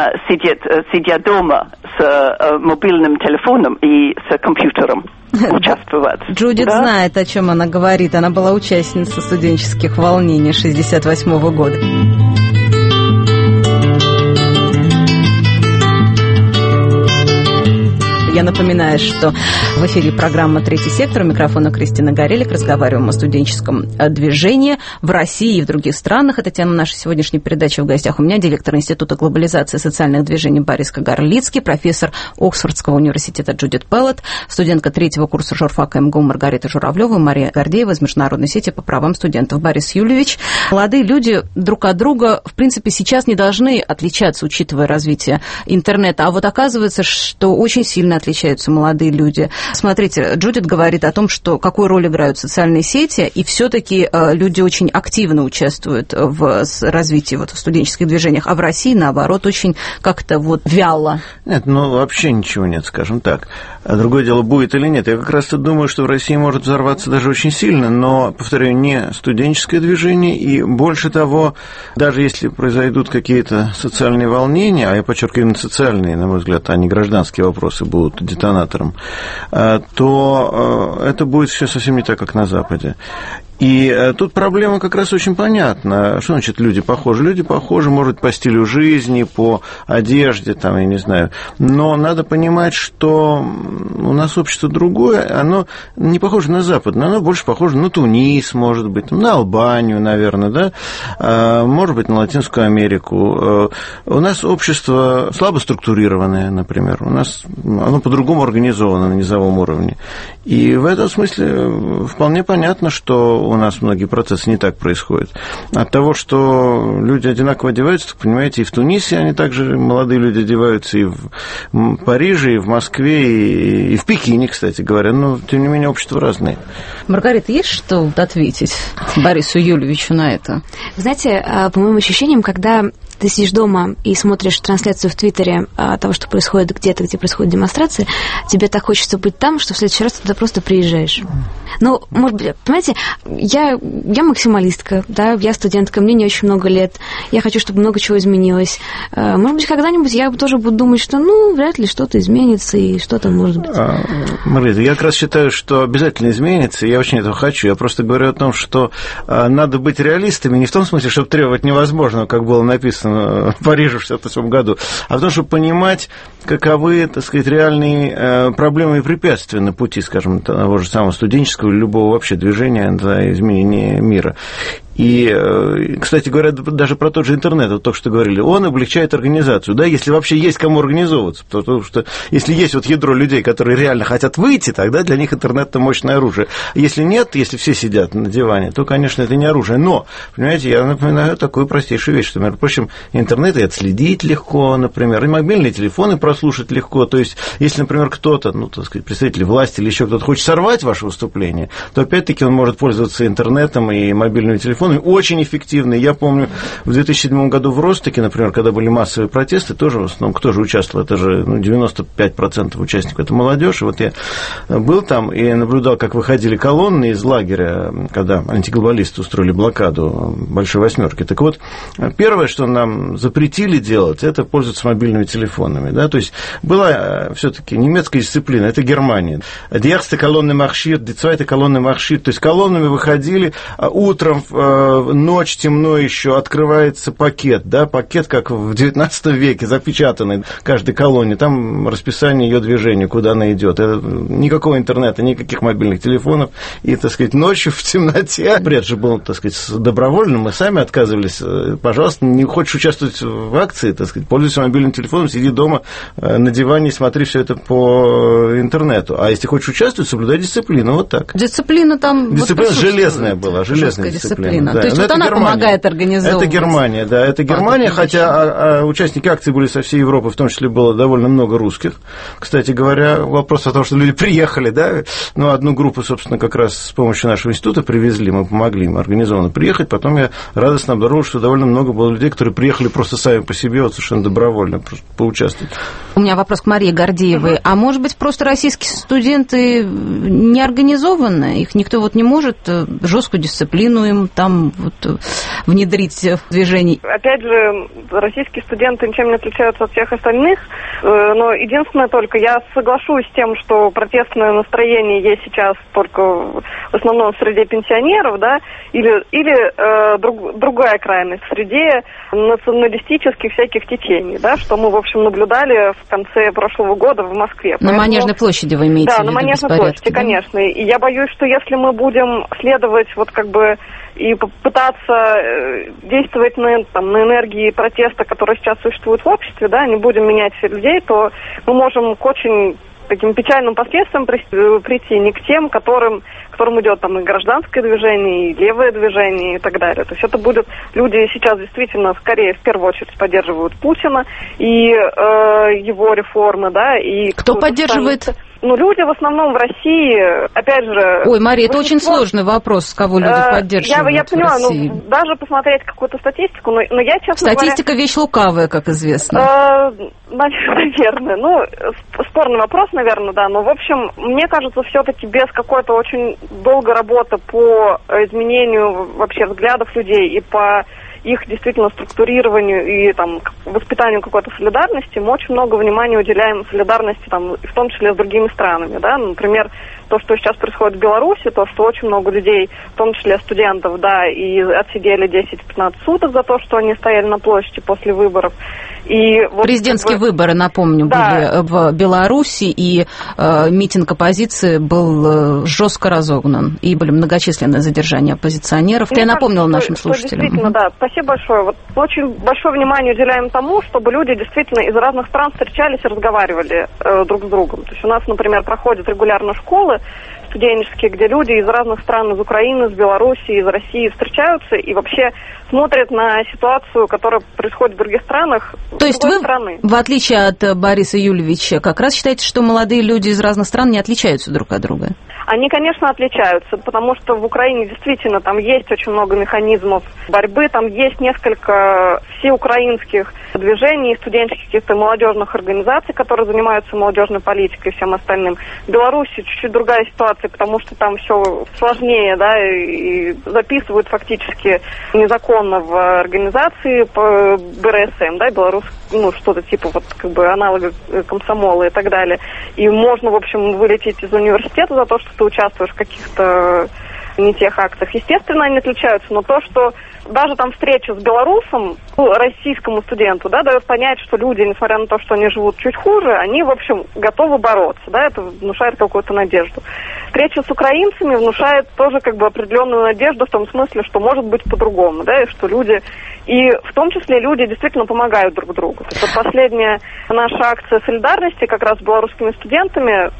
сидя дома с мобильным телефоном и с компьютером участвовать. Джудит знает, о чем она говорит. Она была участницей студенческих волнений 1968 года. Я напоминаю, что в эфире программа «Третий сектор». У микрофона Кристина Горелик. Разговариваем о студенческом движении в России и в других странах. Это тема нашей сегодняшней передачи. В гостях у меня директор Института глобализации социальных движений Борис Кагарлицкий, профессор Оксфордского университета Джудит Пеллет, студентка третьего курса журфака МГУ Маргарита Журавлева и Мария Гордеева из Международной сети по правам студентов. Борис Юльевич, молодые люди друг от друга, в принципе, сейчас не должны отличаться, учитывая развитие интернета. А вот оказывается, что очень сильно отличаются молодые люди. Смотрите, Джудит говорит о том, что какую роль играют социальные сети, и все-таки люди очень активно участвуют в развитии в студенческих движениях, а в России, наоборот, очень как-то вяло. Нет, вообще ничего нет, скажем так. А другое дело, будет или нет. Я как раз-то думаю, что в России может взорваться даже очень сильно, но, повторяю, не студенческое движение, и больше того, даже если произойдут какие-то социальные волнения, а я подчеркиваю, именно социальные, на мой взгляд, а не гражданские вопросы будут детонатором, то это будет все совсем не так, как на Западе. И тут проблема как раз очень понятна. Что значит люди похожи? Люди похожи, может, по стилю жизни, по одежде, там, я не знаю. Но надо понимать, что у нас общество другое, оно не похоже на западное, оно больше похоже на Тунис, может быть, на Албанию, наверное, да, может быть, на Латинскую Америку. У нас общество слабо структурированное, например. У нас оно по-другому организовано на низовом уровне. И в этом смысле вполне понятно, что у нас многие процессы не так происходят. От того, что люди одинаково одеваются, так понимаете, и в Тунисе они также, молодые люди, одеваются, и в Париже, и в Москве, и в Пекине, кстати говоря, но, тем не менее, общества разные. Маргарита, есть что ответить Борису Юльевичу на это? Знаете, по моим ощущениям, когда ты сидишь дома и смотришь трансляцию в Твиттере того, что происходит где-то, где происходит демонстрация, тебе так хочется быть там, что в следующий раз ты туда просто приезжаешь. Ну, может быть, понимаете, я максималистка, да, я студентка, мне не очень много лет, я хочу, чтобы много чего изменилось. Может быть, когда-нибудь я тоже буду думать, что, вряд ли что-то изменится и что-то может быть. Маргарита, я как раз считаю, что обязательно изменится, и я очень этого хочу. Я просто говорю о том, что надо быть реалистами, не в том смысле, чтобы требовать невозможного, как было написано в Париже в 1968 году, а в том, чтобы понимать, каковы, так сказать, реальные проблемы и препятствия на пути, скажем, того же самого студенческого или любого вообще движения за изменение мира. И, кстати говоря, даже про тот же интернет, вот только что говорили, он облегчает организацию, да, если вообще есть кому организовываться, потому что если есть вот ядро людей, которые реально хотят выйти, тогда для них интернет – это мощное оружие. Если нет, если все сидят на диване, то, конечно, это не оружие. Но, понимаете, я напоминаю такую простейшую вещь, что, между прочим, интернет и отследить легко, например, и мобильные телефоны прослушать легко. То есть, если, например, кто-то, ну, так сказать, представитель власти или еще кто-то хочет сорвать ваше выступление, то, опять-таки, он может пользоваться интернетом и мобильными телефонами очень эффективно. Я помню, в 2007 году в Ростоке, например, когда были массовые протесты, тоже в основном, кто же участвовал, это же 95% участников, это молодежь. И вот я был там и наблюдал, как выходили колонны из лагеря, когда антиглобалисты устроили блокаду Большой Восьмерки. Так вот, первое, что нам запретили делать, это пользоваться мобильными телефонами. Да? То есть была все-таки немецкая дисциплина, это Германия. Die erste Kolonne marschiert, die zweite Kolonne marschiert. То есть колоннами выходили, утром ночь, темно еще, открывается пакет, да, пакет, как в XIX веке, запечатанный в каждой колонне, там расписание ее движения, куда она идет. Никакого интернета, никаких мобильных телефонов, и, так сказать, ночью в темноте. Бред же был, так сказать, добровольным, мы сами отказывались. Пожалуйста, не хочешь участвовать в акции, так сказать, пользуйся мобильным телефоном, сиди дома на диване и смотри все это по интернету. А если хочешь участвовать, соблюдай дисциплину, вот так. Дисциплина там... Дисциплина вот железная была, железная дисциплина. Да. То есть вот она Германия. Помогает организовывать. Это Германия, да, это Германия, хотя участники акции были со всей Европы, в том числе было довольно много русских. Кстати говоря, вопрос о том, что люди приехали, да, ну, одну группу, собственно, как раз с помощью нашего института привезли, мы помогли им организованно приехать, потом я радостно обнаружил, что довольно много было людей, которые приехали просто сами по себе, вот совершенно добровольно, просто поучаствовать. У меня вопрос к Марии Гордеевой. А может быть, просто российские студенты не организованы, их никто вот не может жесткую дисциплину им там вот внедрить в движение? Опять же, российские студенты ничем не отличаются от всех остальных, но единственное только, я соглашусь с тем, что протестное настроение есть сейчас только в основном среди пенсионеров, да, или другая крайность, среди националистических всяких течений, да, что мы, в общем, наблюдали в конце прошлого года в Москве. На Манежной площади вы имеете в виду? Да, на Манежной площади, да? Конечно. И я боюсь, что если мы будем следовать вот как бы и пытаться действовать на энергии протеста, которые сейчас существуют в обществе, да, не будем менять людей, то мы можем к очень таким печальным последствиям прийти, не к тем, которым идет там и гражданское движение, и левое движение, и так далее. То есть это будут люди сейчас действительно скорее в первую очередь поддерживают Путина и его реформы, да, и кто поддерживает? Ну, люди в основном в России, опять же... Ой, Мария, это очень сложный вопрос, кого люди поддерживают. Я понимаю, ну, даже посмотреть какую-то статистику, но я, честно говоря... Статистика вещь лукавая, как известно. Наверное. Ну, спорный вопрос, наверное, да. Но, в общем, мне кажется, все-таки без какой-то очень долгой работы по изменению вообще взглядов людей и по их действительно структурированию и там воспитанию какой-то солидарности, мы очень много внимания уделяем солидарности, там, в том числе с другими странами, да, например, то, что сейчас происходит в Беларуси, то, что очень много людей, в том числе студентов, да, и отсидели 10-15 суток за то, что они стояли на площади после выборов. И вот президентские выборы, напомню, да, были в Беларуси, и митинг оппозиции был жестко разогнан, и были многочисленные задержания оппозиционеров. Я напомнила нашим слушателям. Действительно, да, спасибо большое. Вот очень большое внимание уделяем тому, чтобы люди действительно из разных стран встречались и разговаривали друг с другом. То есть у нас, например, проходят регулярно школы студенческие, где люди из разных стран, из Украины, из Беларуси, из России встречаются и вообще смотрят на ситуацию, которая происходит в других странах. То есть вы, в отличие от Бориса Юльевича, как раз считаете, что молодые люди из разных стран не отличаются друг от друга? Они, конечно, отличаются, потому что в Украине действительно там есть очень много механизмов борьбы, там есть несколько всеукраинских движений, студенческих каких-то молодежных организаций, которые занимаются молодежной политикой и всем остальным. В Беларуси чуть-чуть другая ситуация, потому что там все сложнее, да, и записывают фактически незаконно в организации по БРСМ, да, Беларусь, ну, что-то типа вот как бы аналога комсомола и так далее. И можно, в общем, вылететь из университета за то, что ты участвуешь в каких-то не тех акциях. Естественно, они отличаются, но то, что даже там встреча с белорусом, российскому студенту, да, дает понять, что люди, несмотря на то, что они живут чуть хуже, они, в общем, готовы бороться, да, это внушает какую-то надежду. Встреча с украинцами внушает тоже как бы определенную надежду в том смысле, что может быть по-другому, да, и что люди, и в том числе люди действительно помогают друг другу. То есть вот последняя наша акция солидарности как раз с белорусскими студентами,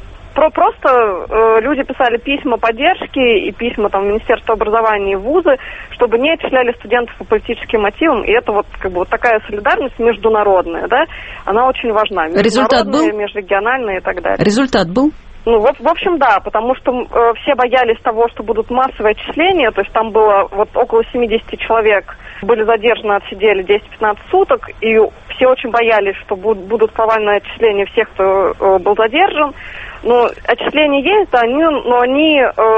просто люди писали письма поддержки и письма там, в Министерство образования и вузы, чтобы не отчисляли студентов по политическим мотивам. И это вот, как бы, вот такая солидарность международная, да, она очень важна. Результат был? Межрегиональная и так далее. Результат был? Ну, в общем, да, потому что все боялись того, что будут массовые отчисления, то есть там было вот около 70 человек были задержаны, отсидели 10-15 суток, и все очень боялись, что будут повальные отчисления всех, кто был задержан. Ну, отчисления есть, да, но они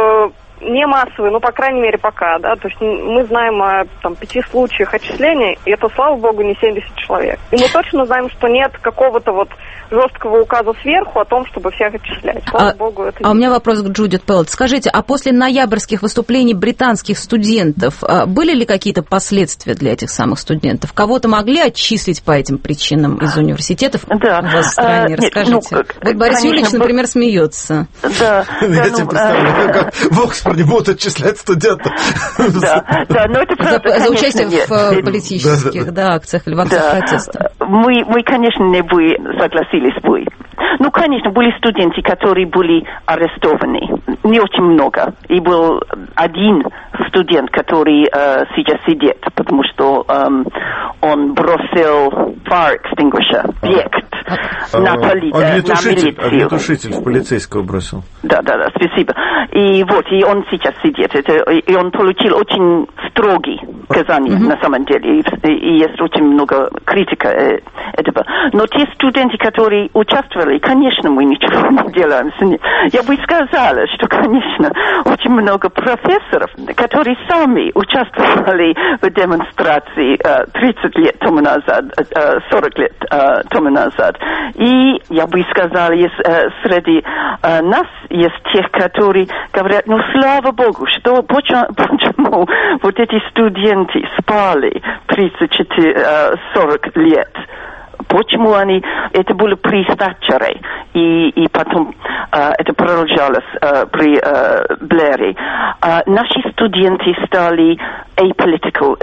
не массовые, ну, по крайней мере, пока, да, то есть мы знаем о 5 случаях отчислений, и это, слава богу, не 70 человек. И мы точно знаем, что нет какого-то вот жесткого указа сверху о том, чтобы всех отчислять. Слава богу, это у меня вопрос к Джудит Пеллет. Скажите, а после ноябрьских выступлений британских студентов были ли какие-то последствия для этих самых студентов? Кого-то могли отчислить по этим причинам из университетов? Да. У вас в стране, расскажите. Вот Борис Юрьевич, например, смеется. Да. Я себе представляю, как в Оксфорде будут отчислять студентов. Да, но это правда. За участие в политических акциях или в акциях протеста. Мы, конечно, не бы согласились бы. Ну, конечно, были студенты, которые были арестованы. Не очень много. И был один студент, который сейчас сидит, потому что он бросил fire extinguisher, объект, на милицию. Огнетушитель в полицейского бросил. Да, спасибо. И он сейчас сидит. И он получил очень строгие наказания, на самом деле. И есть очень много критики этого. Но те студенты, которые участвовали, конечно, мы ничего не делаем с ними. Я бы сказала, что, конечно, очень много профессоров, которые сами участвовали в демонстрации 30 лет тому назад, 40 лет тому назад. И я бы сказала, среди нас есть тех, которые говорят, ну, слава Богу, что почему вот эти студенты спали 30-40 лет. Почему это было при Thatcherе, и потом это продолжалось при Блэре. Наши студенты стали apolitical,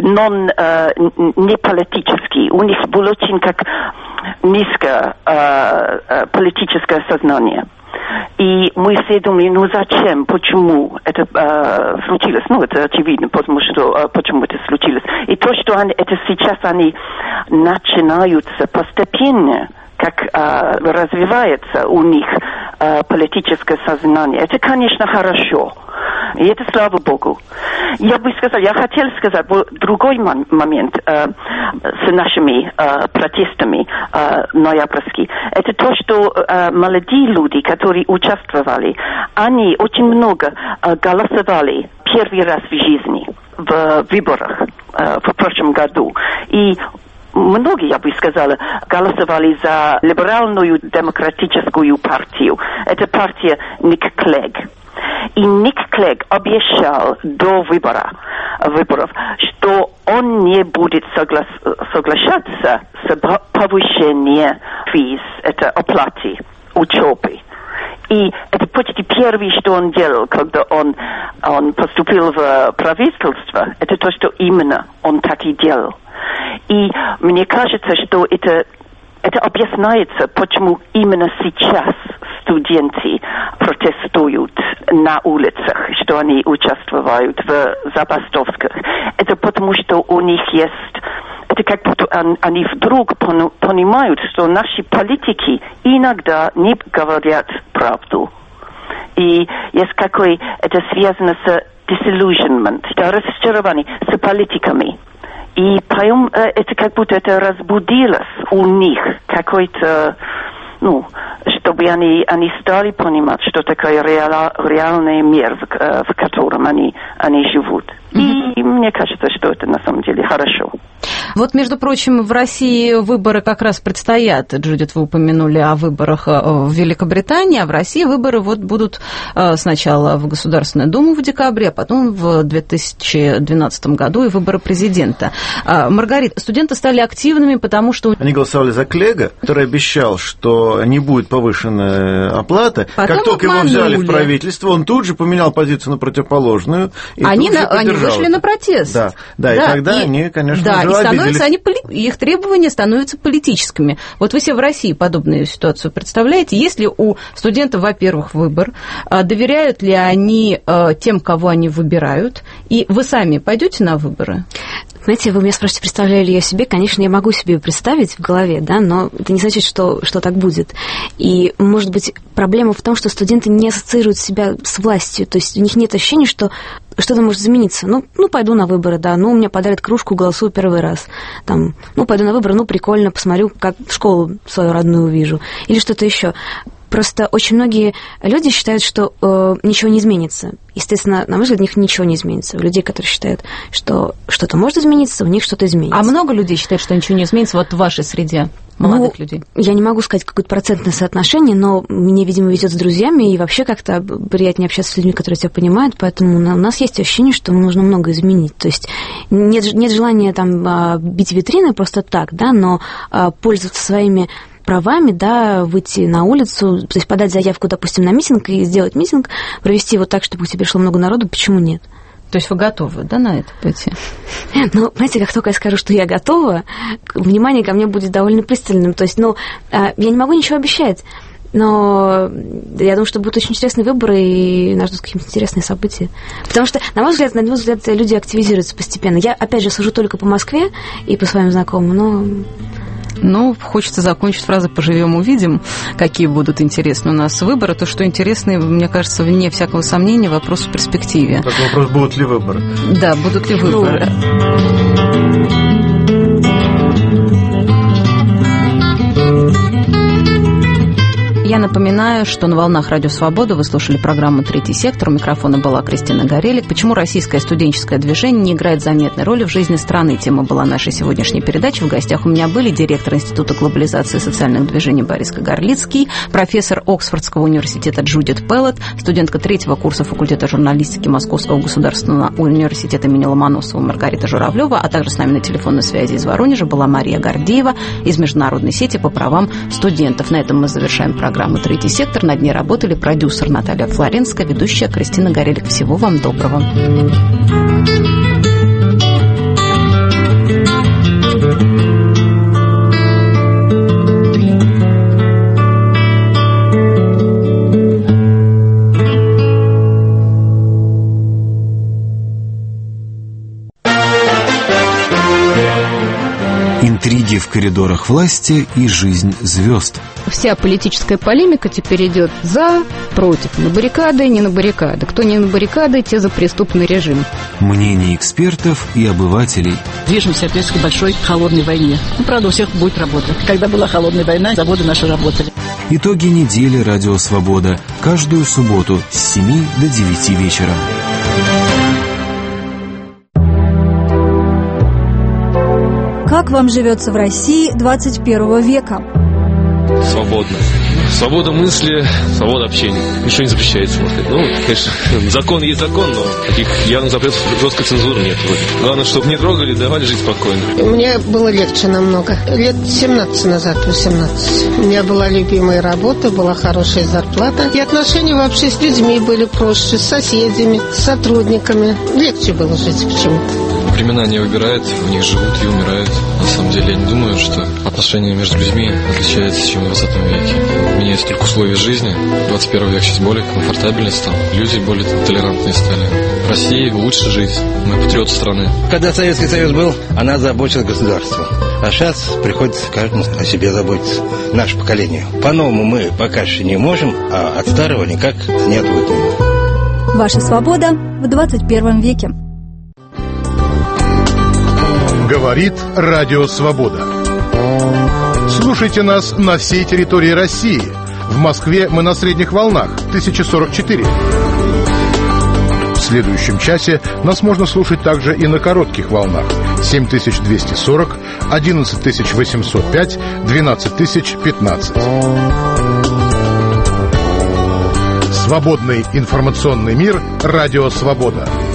не политические. У них было очень как низкое политическое сознание. И мы все думали, ну зачем, почему это случилось? Ну, это очевидно, потому что почему это случилось. И то, что это сейчас они начинаются постепенно, как развивается у них политическое сознание. Это, конечно, хорошо. И это слава Богу. Я бы сказала, я хотела сказать другой момент с нашими протестами ноябрьскими. Это то, что молодые люди, которые участвовали, они очень много голосовали первый раз в жизни в выборах в прошлом году. И многие, я бы сказала, голосовали за либеральную демократическую партию. Это партия Ник Клэг. И Ник Клэг обещал до выборов, что он не будет соглашаться с повышением физ, это оплаты учебы. И это почти первое, что он делал, когда он поступил в правительство. Это то, что именно он так и делал. И мне кажется, что это объясняется, почему именно сейчас студенты протестуют на улицах, что они участвуют в забастовках. Это потому, что у них есть... Это как будто они вдруг понимают, что наши политики иногда не говорят правду. И есть это связано с disillusionment, разочарование с политиками. И потом это как будто это разбудилось у них какой-то, чтобы они стали понимать, что такое реальный мир, в котором они живут. И мне кажется, что это на самом деле хорошо. Вот, между прочим, в России выборы как раз предстоят. Джудит, вы упомянули о выборах в Великобритании, а в России выборы вот будут сначала в Государственную Думу в декабре, а потом в 2012 году и выборы президента. Маргарита, студенты стали активными, потому что... Они голосовали за Клега, который обещал, что не будет повышенная оплата. Потом как только его взяли в правительство, он тут же поменял позицию на противоположную. И они вышли на протест. Да, и тогда они, конечно, уже их требования становятся политическими. Вот вы себе в России подобную ситуацию представляете? Если у студентов, во-первых, выбор, доверяют ли они тем, кого они выбирают, и вы сами пойдете на выборы? Знаете, вы меня спрашиваете, представляю ли я себе? Конечно, я могу себе представить в голове, да, но это не значит, что так будет. И, может быть, проблема в том, что студенты не ассоциируют себя с властью, то есть у них нет ощущения, что что-то может измениться. Ну, пойду на выборы, да, у меня подарят кружку, голосую первый раз. Там, пойду на выборы, прикольно, посмотрю, как школу свою родную увижу. Или что-то еще. Просто очень многие люди считают, что ничего не изменится. Естественно, на мой взгляд, у них ничего не изменится. У людей, которые считают, что что-то может измениться, у них что-то изменится. А много людей считают, что ничего не изменится вот в вашей среде молодых людей? Я не могу сказать какое-то процентное соотношение, но мне, видимо, везет с друзьями, и вообще как-то приятнее общаться с людьми, которые тебя понимают, поэтому у нас есть ощущение, что нужно много изменить. То есть нет желания там бить витрины просто так, да, но пользоваться своими правами, да, выйти на улицу, то есть подать заявку, допустим, на митинг и сделать митинг, провести его так, чтобы к тебе шло много народу, почему нет? То есть вы готовы, да, на это пойти? Ну, знаете, как только я скажу, что я готова, внимание ко мне будет довольно пристальным. То есть, я не могу ничего обещать, но я думаю, что будут очень интересные выборы, и нас ждут какие-то интересные события. Потому что, на мой взгляд, люди активизируются постепенно. Я, опять же, сужу только по Москве и по своим знакомым, но... хочется закончить фразой «поживем, увидим», какие будут интересны у нас выборы. То, что интересно, мне кажется, вне всякого сомнения, вопрос в перспективе. Так вопрос, будут ли выборы? Да, будут ли выборы. Я напоминаю, что на волнах Радио Свобода вы слушали программу «Третий сектор». У микрофона была Кристина Горелик. Почему российское студенческое движение не играет заметной роли в жизни страны? Тема была нашей сегодняшней передачи. В гостях у меня были директор Института глобализации и социальных движений Борис Кагарлицкий, профессор Оксфордского университета Джудит Пеллет, студентка 3-го курса факультета журналистики Московского государственного университета имени Ломоносова Маргарита Журавлева, а также с нами на телефонной связи из Воронежа была Мария Гордеева из Международной сети по правам студентов. На этом мы завершаем программу «Третий сектор». Над ней работали продюсер Наталья Флоренская, ведущая Кристина Горелик. Всего вам доброго. Интриги в коридорах власти и жизнь звезд. Вся политическая полемика теперь идет за, против, на баррикады, не на баррикады. Кто не на баррикады, те за преступный режим. Мнения экспертов и обывателей. Движемся опять к большой холодной войне. Правда, у всех будет работа. Когда была холодная война, заводы наши работали. Итоги недели «Радио Свобода». Каждую субботу с 7 до 9 вечера. Как вам живется в России 21 века? Свободно. Свобода мысли, свобода общения. Ничего не запрещается, можно сказать. Конечно, закон есть закон, но таких явных запретов, жесткой цензуры нет. Главное, чтобы не трогали, давали жить спокойно. Мне было легче намного. Лет 17 назад, 18. У меня была любимая работа, была хорошая зарплата. И отношения вообще с людьми были проще, с соседями, с сотрудниками. Легче было жить почему-то. Времена не выбирают, в них живут и умирают. На самом деле, я не думаю, что отношения между людьми отличаются, чем в 20 веке. Меняются только условия жизни. 21 век сейчас более комфортабельный стал. Люди более толерантные стали. В России лучше жить. Мы патриоты страны. Когда Советский Союз был, она заботилась государством. А сейчас приходится каждому о себе заботиться. Наше поколение. По-новому мы пока что не можем, а от старого никак не отвыкнем. Ваша свобода в 21 веке. Говорит Радио Свобода. Слушайте нас на всей территории России. В Москве мы на средних волнах 1044. В следующем часе нас можно слушать также и на коротких волнах 7240, 11805, 12015. Свободный информационный мир. Радио «Свобода».